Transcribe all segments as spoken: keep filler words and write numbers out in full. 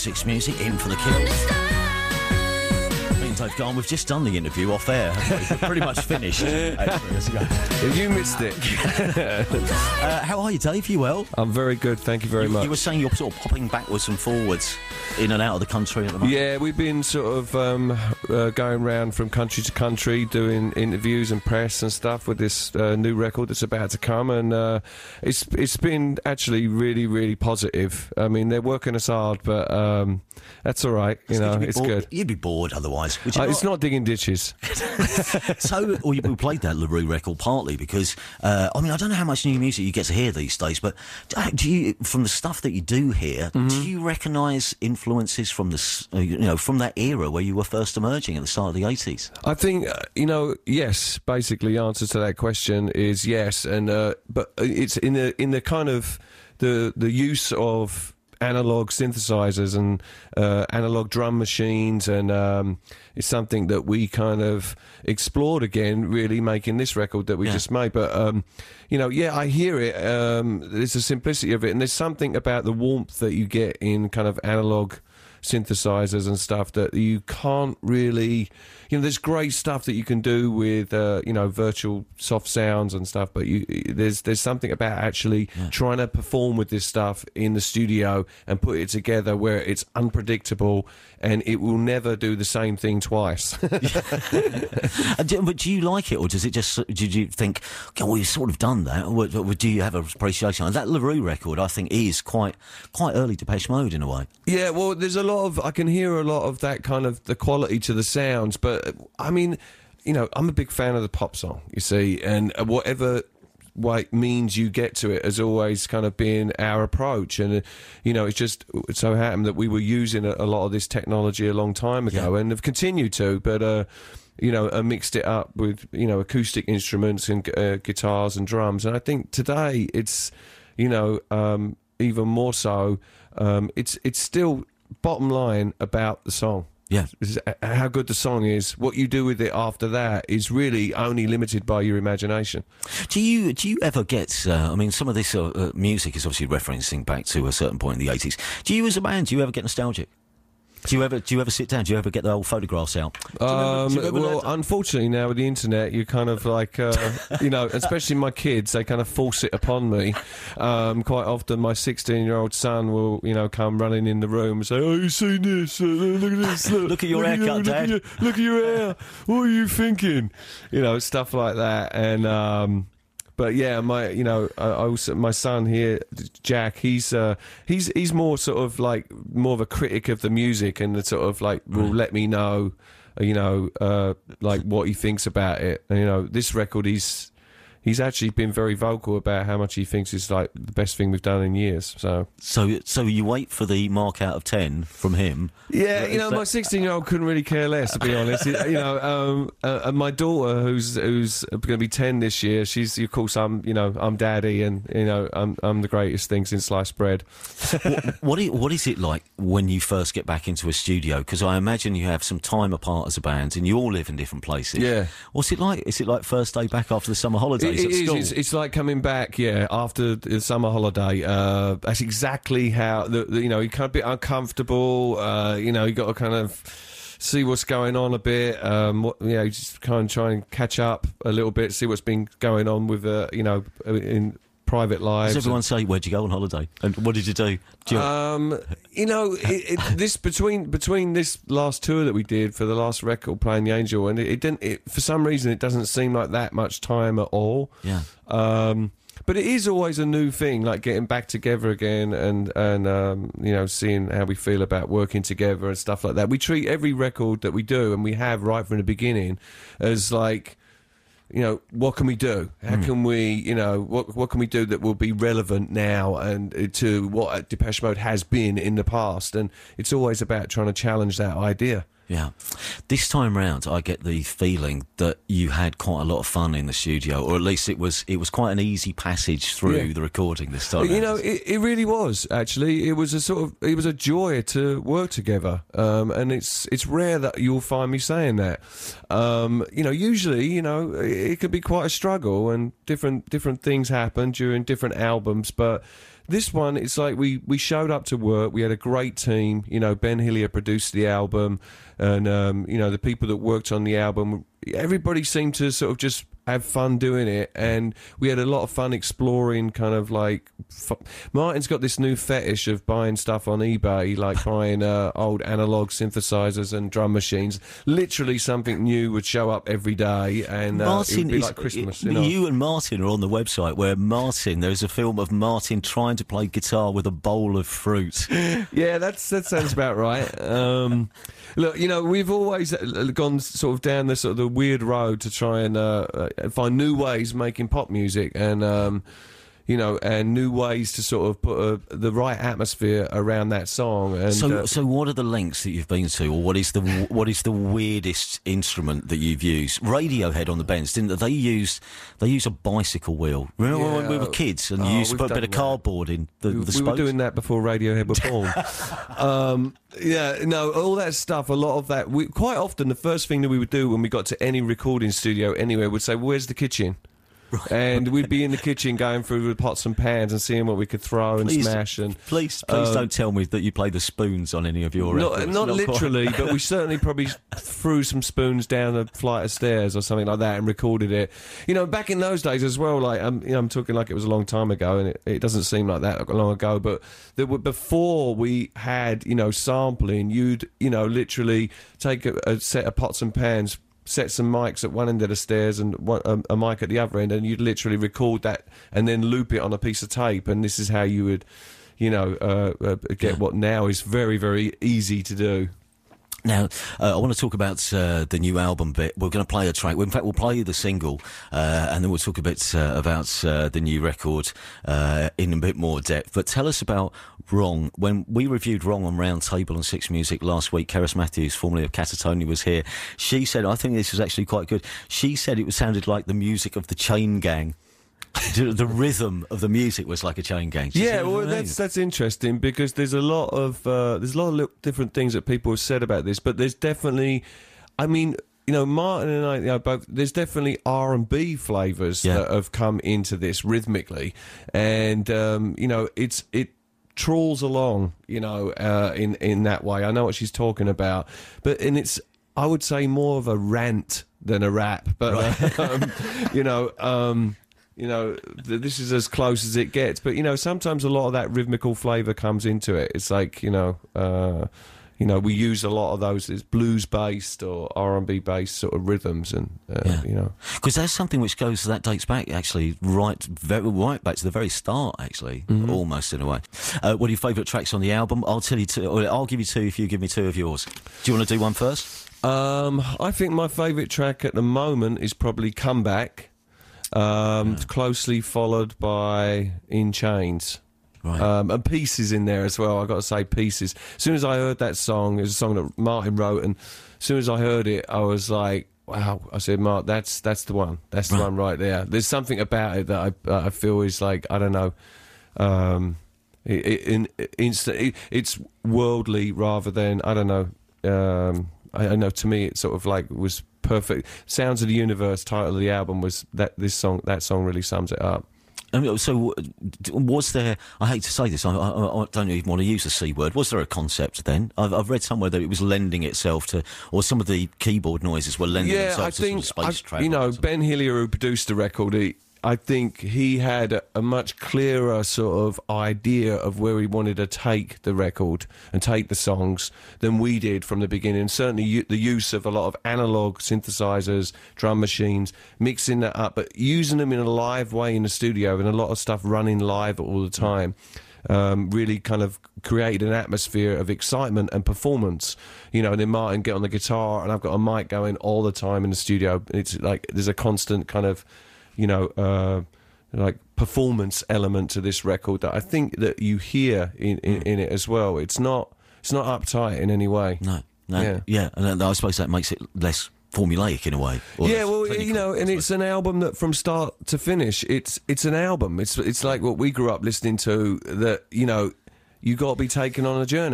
eighty-six music in for the Kills. Me and Dave Garn, we've just done the interview off air. We've pretty much finished. Actually, let's go. You missed it. uh, how are you, Dave? You well? I'm very good, thank you very you, much. You were saying you're sort of popping backwards and forwards in and out of the country at the moment. Yeah, we've been sort of um, uh, going around from country to country doing interviews and press and stuff with this uh, new record that's about to come, and uh, it's it's been actually really, really positive. I mean, they're working us hard, but um, that's all right. You know, it's bored? good. You'd be bored otherwise. Would you Uh, not? it's not digging ditches. So, well, we played that LaRue record partly because, uh, I mean, I don't know how much new music you get to hear these days, but do you, from the stuff that you do hear, Mm-hmm. do you recognise influences from the, s- uh, you know, from that era where you were first emerging at the start of the eighties? I think, uh, you know, yes, basically the answer to that question is yes, and uh, but it's in the in the kind of the the use of analog synthesizers and uh, analog drum machines, and um, it's something that we kind of explored again, really making this record that we Yeah. just made. But um, you know, yeah, I hear it. Um, there's the simplicity of it, and there's something about the warmth that you get in kind of analog synthesizers and stuff that you can't really, you know, there's great stuff that you can do with uh, you know, virtual soft sounds and stuff, but you there's there's something about actually Yeah. trying to perform with this stuff in the studio and put it together where it's unpredictable and it will never do the same thing twice. Uh, do- But do you like it, or does it just, did you think, okay, well, you've sort of done that, or, or do you have an appreciation? And that LaRue record, I think, is quite quite early Depeche Mode in a way. Yeah, well, there's a lot of, I can hear a lot of that kind of, the quality to the sounds, but, I mean, you know, I'm a big fan of the pop song, you see, and whatever way means you get to it has always kind of been our approach, and, uh, you know, it's just it so happened that we were using a, a lot of this technology a long time ago, Yeah. and have continued to, but, uh, you know, uh, mixed it up with, you know, acoustic instruments and uh, guitars and drums, and I think today it's, you know, um, even more so, um, it's it's still bottom line about the song. Yeah. Is how good the song is. What you do with it after that is really only limited by your imagination. Do you do you ever get? Uh, I mean, some of this uh, uh, music is obviously referencing back to a certain point in the eighties. Do you, as a band, do you ever get nostalgic? Do you ever do you ever sit down? Do you ever get the old photographs out? Do you remember- Um, do you remember well, that? unfortunately, now with the internet, you kind of like, uh, you know, especially my kids, they kind of force it upon me. Um, quite often, my sixteen-year-old son will, you know, come running in the room and say, "Oh, you seen this? Uh, look at this! Look, Look at your look haircut, look Dad." At your, look at your hair. What are you thinking?" You know, stuff like that, and. Um, But yeah, my you know, I I also my son here, Jack. He's uh, he's he's more sort of like more of a critic of the music, and the sort of like will let me know, uh, you know, uh, like what he thinks about it. And, you know, this record, he's he's actually been very vocal about how much he thinks is like the best thing we've done in years. So So so you wait for the mark out of ten from him. yeah, Is you know, that- my sixteen-year-old couldn't really care less, to be honest. You know, um, uh, and my daughter, who's who's going to be ten this year, she's, of course, I'm, you know, I'm daddy, and you know, I'm I'm the greatest thing since sliced bread. what, what, is, what is it like when you first get back into a studio? Because I imagine you have some time apart as a band, and you all live in different places. Yeah. What's it like? Is it like first day back after the summer holidays It at is. school? It's, it's like coming back, yeah, after the summer holiday. Uh, that's exactly how the, the you know, you kind of be uncomfortable. Uh, you know, you got to kind of see what's going on a bit. Um, what, you know, you just kind of try and catch up a little bit, see what's been going on with, uh, you know, in private lives. Does everyone say, where'd you go on holiday? And what did you do? do you, Um, you know, it, it, this between between this last tour that we did for the last record, playing the Angel, and it, it didn't. It, for some reason, it doesn't seem like that much time at all. yeah. Um, but it is always a new thing, like getting back together again, and and um, you know, seeing how we feel about working together and stuff like that. We treat every record that we do, and we have right from the beginning, as like, you know, what can we do? How can we, you know, what what can we do that will be relevant now and uh, to what Depeche Mode has been in the past? And it's always about trying to challenge that idea. Yeah. This time round, I get the feeling that you had quite a lot of fun in the studio, or at least it was it was quite an easy passage through Yeah. the recording this time You round. know, it, it really was, actually. It was a sort of, it was a joy to work together. Um, and it's it's rare that you'll find me saying that. Um, you know, usually, you know, it, it can be quite a struggle, and different different things happen during different albums, but this one, it's like we, we showed up to work. We had a great team. You know, Ben Hillier produced the album, and um, you know, the people that worked on the album, everybody seemed to sort of just have fun doing it, and we had a lot of fun exploring kind of like f- Martin's got this new fetish of buying stuff on eBay, like buying uh, old analog synthesizers and drum machines. Literally something new would show up every day, and uh, Martin it would be is, like Christmas. It, you know? you and Martin are on the website where Martin, there's a film of Martin trying to play guitar with a bowl of fruit. Yeah, that's that sounds about right. Um, look, you know, we've always gone sort of down the sort of the weird road to try and uh, find new ways of making pop music, and um, you know, and new ways to sort of put a, the right atmosphere around that song. And so, uh, so what are the lengths that you've been to, or what is the what is the weirdest instrument that you've used? Radiohead on the Bends, didn't they? They used they use a bicycle wheel. Remember Yeah. when we were kids and Oh, you used to we've put a bit done of that. cardboard in the, we, the we spokes? were doing that before Radiohead were born. um, yeah, no, all that stuff. A lot of that. We, quite often, the first thing that we would do when we got to any recording studio anywhere would say, well, "Where's the kitchen?" Right. And we'd be in the kitchen going through the pots and pans and seeing what we could throw and Please, smash. And please, please um, don't tell me that you play the spoons on any of your not, records. not quite. literally, but we certainly probably threw some spoons down a flight of stairs or something like that and recorded it. You know, back in those days as well. Like, um, you know, I'm talking like it was a long time ago, and it, it doesn't seem like that long ago. But there were, before we had, you know, sampling, you'd, you know, literally take a, a set of pots and pans, set some mics at one end of the stairs and one, a, a mic at the other end, and you'd literally record that and then loop it on a piece of tape, and this is how you would, you know, uh, uh, get Yeah. what now is very, very easy to do. Now, uh, I want to talk about uh, the new album bit. We're going to play a track. In fact, we'll play the single, uh, and then we'll talk a bit uh, about uh, the new record uh, in a bit more depth. But tell us about Wrong. When we reviewed Wrong on Round Table and Six Music last week, Keris Matthews, formerly of Catatonia, was here. She said, I think this was actually quite good. She said it sounded like the music of the Chain Gang. The rhythm of the music was like a Chain Gang. Do you Yeah, see what well, I mean? that's that's interesting because there's a lot of uh, there's a lot of li- different things that people have said about this, but there's definitely, I mean, you know, Martin and I, you know, both. There's definitely R and B flavors Yeah. that have come into this rhythmically, and um, you know, it's it trawls along, you know, uh, in in that way. I know what she's talking about, but and it's I would say more of a rant than a rap, but Right. um, you know. Um, You know, th- this is as close as it gets. But, you know, sometimes a lot of that rhythmical flavour comes into it. It's like, you know, uh, you know, we use a lot of those as blues-based or R and B-based sort of rhythms and, uh, Yeah. you know. Because there's something which goes, that dates back, actually, right very, right back to the very start, actually, Mm-hmm. almost in a way. Uh, what are your favourite tracks on the album? I'll tell you two, or I'll give you two if you give me two of yours. Do you want to do one first? Um, I think my favourite track at the moment is probably Comeback, um, Yeah. closely followed by In Chains. Right. Um, and Pieces in there as well. I got to say Pieces. As soon as I heard that song, it was a song that Martin wrote, and as soon as I heard it, I was like, "Wow!" I said, "Mark, that's that's the one. That's the Right. one right there." There's something about it that I uh, I feel is like I don't know. Um, it, it, in, insta- it, it's worldly rather than I don't know. Um, I, I know to me it sort of like was perfect. Sounds of the Universe title of the album was that this song that song really sums it up. I mean, so, uh, d- was there? I hate to say this. I, I, I don't even want to use the c word. Was there a concept then? I've, I've read somewhere that it was lending itself to, or some of the keyboard noises were lending Yeah, I themselves to think sort of space I- travel. you know or something. Ben Hillier, who produced the record. He, I think he had a, a much clearer sort of idea of where he wanted to take the record and take the songs than we did from the beginning. Certainly, u- the use of a lot of analog synthesizers, drum machines, mixing that up, but using them in a live way in the studio, and a lot of stuff running live all the time. Um, really kind of created an atmosphere of excitement and performance, you know. And then Martin get on the guitar, and I've got a mic going all the time in the studio. It's like there's a constant kind of, you know, uh, like performance element to this record that I think that you hear in, in, in it as well. It's not it's not uptight in any way. No, no, Yeah. yeah, and I suppose that makes it less formulaic in a way. or Yeah, less well, clinical, you know, I and suppose. it's an album that from start to finish, it's it's an album. It's it's like what we grew up listening to. That, you know, you got to be taken on a journey.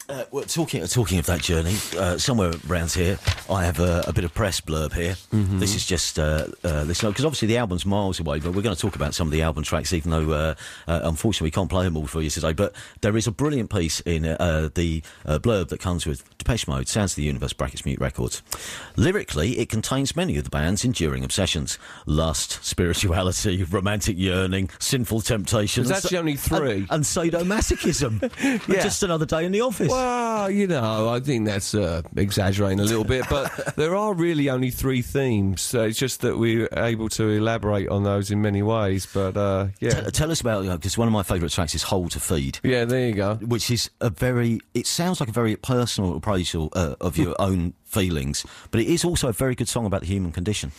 Uh, well, talking talking of that journey, uh, somewhere around here, I have a, a bit of press blurb here. Mm-hmm. This is just uh, uh, this because obviously the album's miles away, but we're going to talk about some of the album tracks, even though uh, uh, unfortunately we can't play them all for you today. But there is a brilliant piece in uh, the uh, blurb that comes with Depeche Mode, Sounds of the Universe brackets Mute Records. Lyrically, it contains many of the band's enduring obsessions: lust, spirituality, romantic yearning, sinful temptations. There's actually only three, and, and sadomasochism. Yeah. Just another day in the office. Well, you know, I think that's uh, exaggerating a little bit, but there are really only three themes. So it's just that we're able to elaborate on those in many ways. But uh, yeah, T- tell us about, because you know, one of my favourite tracks is "Hold to Feed." Yeah, there you go. Which is a very, it sounds like a very personal appraisal uh, of your own feelings, but it is also a very good song about the human condition.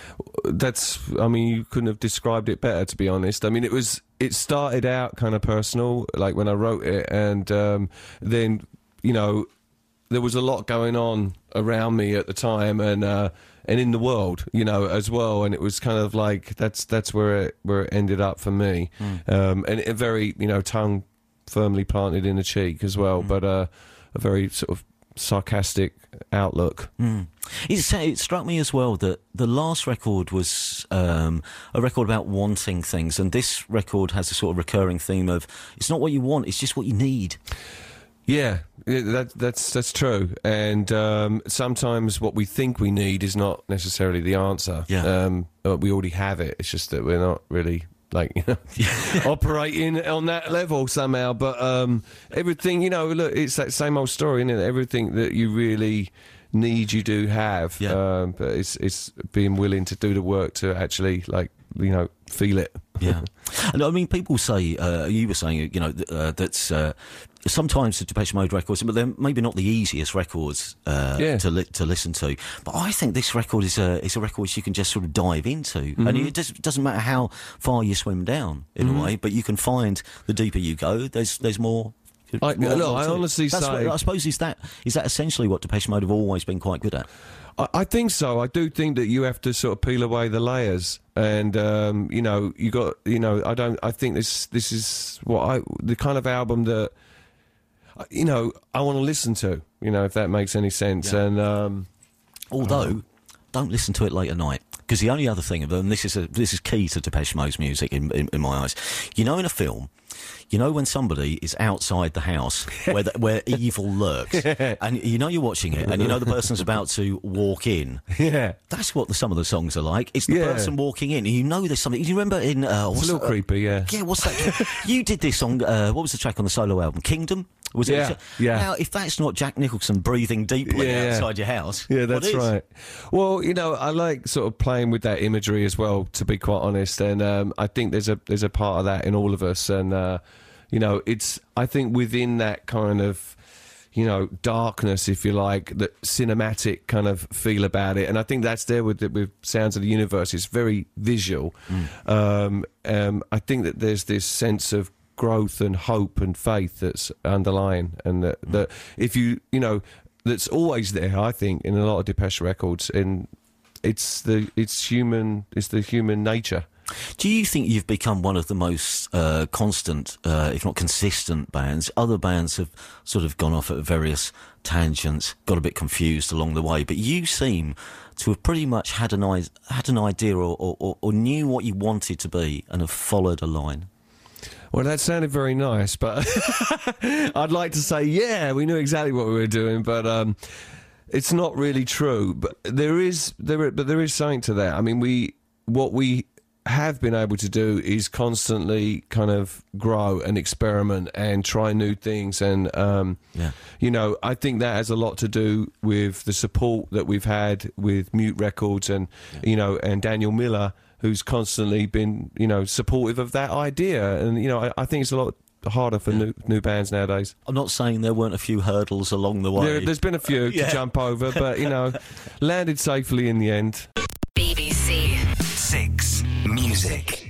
That's, I mean, you couldn't have described it better, to be honest. I mean, it was, it started out kind of personal, like when I wrote it, and um, then, you know, there was a lot going on around me at the time, and uh, and in the world, you know, as well. And it was kind of like that's that's where it where it ended up for me, mm. um, and it very, you know, tongue firmly planted in the cheek as well, mm. but uh, a very sort of sarcastic outlook. Mm. It, it struck me as well that the last record was um, a record about wanting things, and this record has a sort of recurring theme of it's not what you want, it's just what you need. Yeah, that, that's that's true, and um, sometimes what we think we need is not necessarily the answer. Yeah. Um, we already have it, it's just that we're not really, like, you know, operating on that level somehow. But um, everything, you know, look, it's that same old story, isn't it? Everything that you really need, you do have. Yeah. Um, but it's it's being willing to do the work to actually, like, you know, feel it. Yeah. And I mean, people say, uh, you were saying, you know, uh, that's uh, sometimes the Depeche Mode records, but they're maybe not the easiest records uh, yeah. to li- to listen to. But I think this record is a is a record which you can just sort of dive into, mm-hmm. and it does, doesn't matter how far you swim down in mm-hmm. a way, but you can find the deeper you go, there's there's more. I, more, no, more I honestly That's say, what, I suppose is that is that essentially what Depeche Mode have always been quite good at. I, I think so. I do think that you have to sort of peel away the layers, and um, you know, you got, you know, I don't. I think this this is what I the kind of album that, you know, I want to listen to. You know, if that makes any sense. Yeah. And um, although, um, don't listen to it late at night. Because the only other thing, and this is a, this is key to Depeche Mode's music in, in, in my eyes, you know, in a film, you know when somebody is outside the house where the, where evil lurks, and you know you're watching it, and you know the person's about to walk in. Yeah, that's what the, some of the songs are like. It's the yeah. person walking in, and you know there's something. Do you remember in? Uh, it's a little uh, creepy, yeah. Yeah, what's that? You did this on uh, what was the track on the solo album? Kingdom. Was yeah, it? Yeah. Now, if that's not Jack Nicholson breathing deeply yeah. outside your house, yeah, that's what is? right. Well, you know, I like sort of playing with that imagery as well, to be quite honest, and um, I think there's a there's a part of that in all of us, and uh, you know, it's I think within that kind of, you know, darkness, if you like, that cinematic kind of feel about it, and I think that's there with with Sounds of the Universe. It's very visual. Mm. Um, um, I think that there's this sense of growth and hope and faith that's underlying, and that, that if you you know that's always there, I think, in a lot of Depeche records, and it's the it's human it's the human nature. Do you think you've become one of the most uh, constant, uh, if not consistent, bands? Other bands have sort of gone off at various tangents, got a bit confused along the way, but you seem to have pretty much had an I- had an idea or, or, or knew what you wanted to be and have followed a line. Well, that sounded very nice, but I'd like to say, yeah, we knew exactly what we were doing, but um, it's not really true. But there is, there, but there is something to that. I mean, we what we have been able to do is constantly kind of grow and experiment and try new things, and um, yeah. you know, I think that has a lot to do with the support that we've had with Mute Records, and yeah. you know, and Daniel Miller, who's constantly been, you know, supportive of that idea. And, you know, I, I think it's a lot harder for yeah. new new bands nowadays. I'm not saying there weren't a few hurdles along the way. There, there's been a few yeah. to jump over, but, you know, landed safely in the end. B B C Six Music.